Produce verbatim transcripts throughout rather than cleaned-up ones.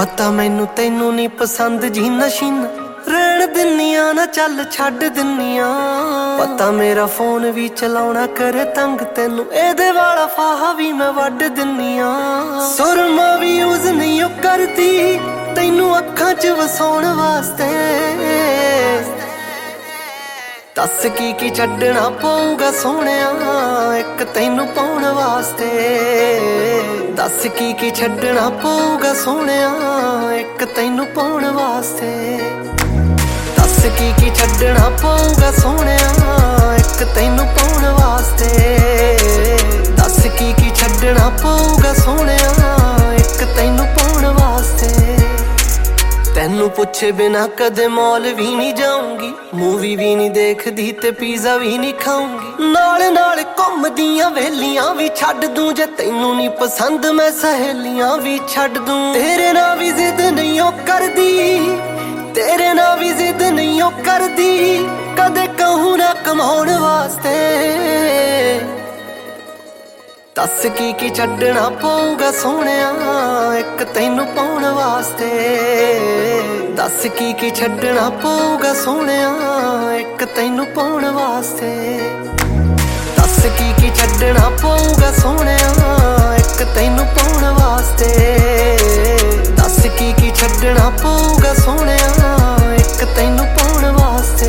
पता मैनू तैनू नहीं पसंद जी नशीन रहन दिनिया ना चल छड्ड दिनिया। पता मेरा फोन भी चलाउणा करे तंग तैनू एदे वाला फाहा भी मैं वड्ड दिनिया। सुरमा भी यूज नहीं ओ करदी तैनू अखां च वसाउण वास्ते। दस की की छड्डना पऊगा सोहणिया एक तैनू पाउण वास्ते। दस की की छड्डना पऊगा सोहणिया एक तैनू पाउण वास्ते। दस की की छड्डना पऊगा सोहणिया एक तैनू पाउण वास्ते। दस की की छड्डना पऊगा सोहणिया एक तैनू पाउण वास्ते। तैनू पुछे बिना कदे मॉल भी नहीं जाऊंगी, मूवी भी नहीं देखदी ते पिज़्ज़ा भी नहीं खाऊंगी। नाल नाल घुमदियां वेलियां भी छड्ड दूं जे तैनू नहीं पसंद मैं सहेलियां भी छड्ड दूं। तेरे नाल भी जिद नहीं ओ करदी, तेरे नाल भी जिद नहीं ओ करदी कदे कहूं ना कमाउण वास्ते। दस की की छड्डना पऊगा सोहणिया एक तैनू पाउण वास्ते। दस की की छड्डना पऊगा सोहणिया एक तैनू पाउण वास्ते। दस की की छड्डना पऊगा सोहणिया एक तैनू पाउण वास्ते। दस की की छड्डना पऊगा सोहणिया एक तैनू पाउण वास्ते।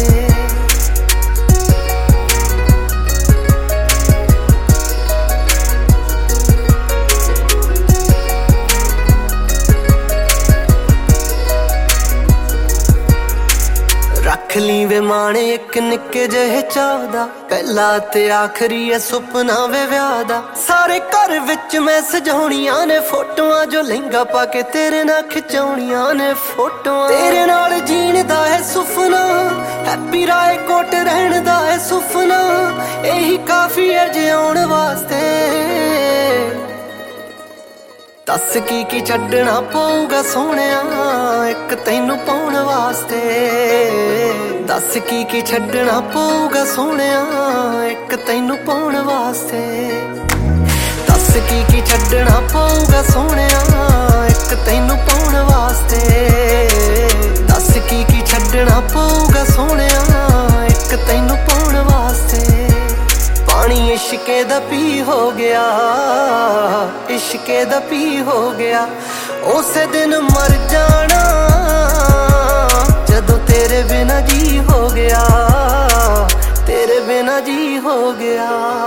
रख ली वे माणे एक निक्के जहे चाह दा, पहला ते आखरी है सुपना वे व्याह दा। सारे घर विच मैं सजाउणियां ने फोटोआं जो लहंगा पा के तेरे नाल खिचाउणियां ने फोटोआं। तेरे नाल जीण दा है सुपना हैप्पी राय कोट रहण दा है सुपना, यही काफी है जिउण वास्ते। दस की की छड्डना पऊगा सोहणिया एक तैनू पाउण वास्ते। दस की की छड्डना पऊगा सोहणिया एक तैनू पाउण वास्ते। दस की की छड्डना पऊगा सोहणिया एक तैनू पाउण वास्ते। दस की की छड्डना पऊगा सोहणिया एक तैनू पाउण वास्ते। पानी इश्के दा पी हो गया, इश्के दा पी हो गया, उस दिन मर जाना जदों तेरे बिना जी हो गया, तेरे बिना जी हो गया।